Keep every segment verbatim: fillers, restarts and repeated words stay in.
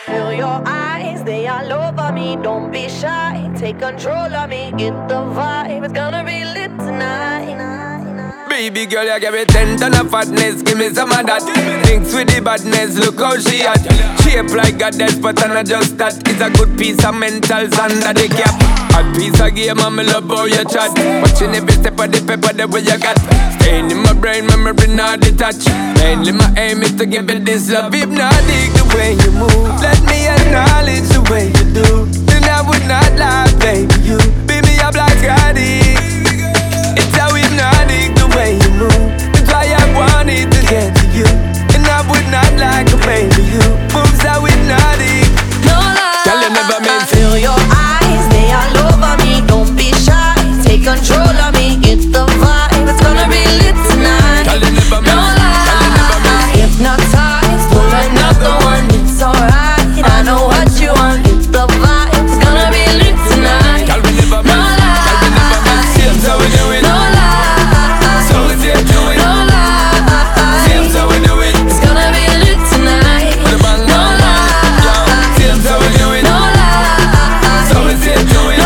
Feel your eyes, they all over me. Don't be shy, take control of me. Get the vibe, it's gonna be lit tonight. Baby girl, you give me ten ton of fatness. Give me some of that. Mix with the badness, look how she at. Shape like goddess, but I'm not just that. It's a good piece of mentals under the cap. A piece of game, I'm love how you chat. Watching every step of the paper, the way you got. Staying in my brain, memory not detached. Mainly my aim is to give it this love. Hypnotic the way you move. Let me acknowledge the way you do. Then I would not lie, baby. You beat me up like Scotty. It's how hypnotic the way you move. That's why I wanted to get to you. And I would not like a baby. You moves how hypnotic. No lie, girl, you never meant to. Feel your eyes, they all over me. Don't be shy, take control of me. Get the vibe, it's gonna be lit tonight. Girl, you never meant. No lie, hypnotized, pull another one. It's alright, I know what you want. Get the vibe, it's gonna be lit tonight. Girl, we never meant. Girl, we never meant. Seems how we do it. No lie, so we say do it. no lie, Seems how we do it. it's gonna be lit tonight. With a bang, No bang, bang. Yo, seems how we do it. No lie, So we say do it. no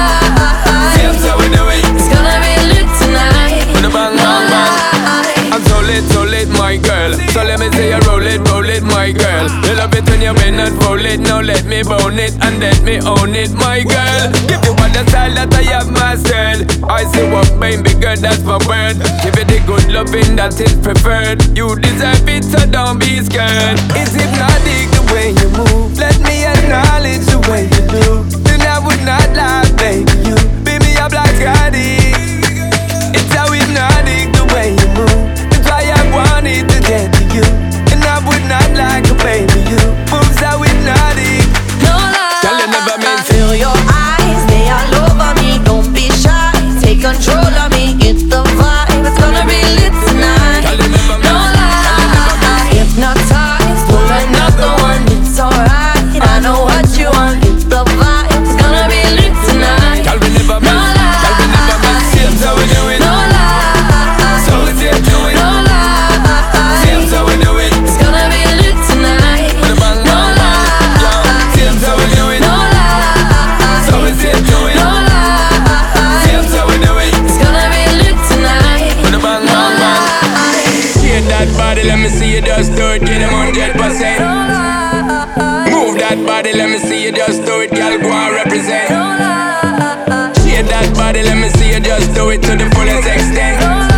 lie, Seems how we do it. it's gonna be lit tonight. With a bang, bang, bang. I'm so lit, so lit, my girl. So let me say you roll it, roll it, my girl. You love it when you bend and roll it. Now let me bone it and let me own it, my girl. Give you all the style that I have mastered. I say what baby girl, that's my word. Give it the good loving that is preferred. You deserve it, so don't be scared. It's hypnotic the way you move. Let me acknowledge the way you do. Then I would not lie, baby. You beat me up like Scotty. It's how hypnotic the way you move. That's why I wanted to get to you. And I would not like a baby. You moves how hypnotic. No lie, Girl, you never meant to. Feel your eyes, they all over me. Don't be shy, take control of me. Get the vibe, it's gonna be lit tonight. Girl, you never meant. No lie, hypnotized, pull another one. It's alright, I know what you want. Get the vibe, it's gonna be lit tonight. Girl, we never No meant. Girl, we never meant. Seems how we do it. No lie, So we say do it. no lie, Seems how we do it. it's gonna be lit tonight. With a bang, No bang, bang. Yo, lie, seems how we do it. no lie, So we say do it. no lie, Seems how we do it. it's gonna be lit tonight. With a bang, bang, bang. Shake that body, let me see you just do it. Get them one hundred percent. Move that body, let me see you just do it. Girl, go and represent. Shake that body, let me see you just do it to the fullest extent.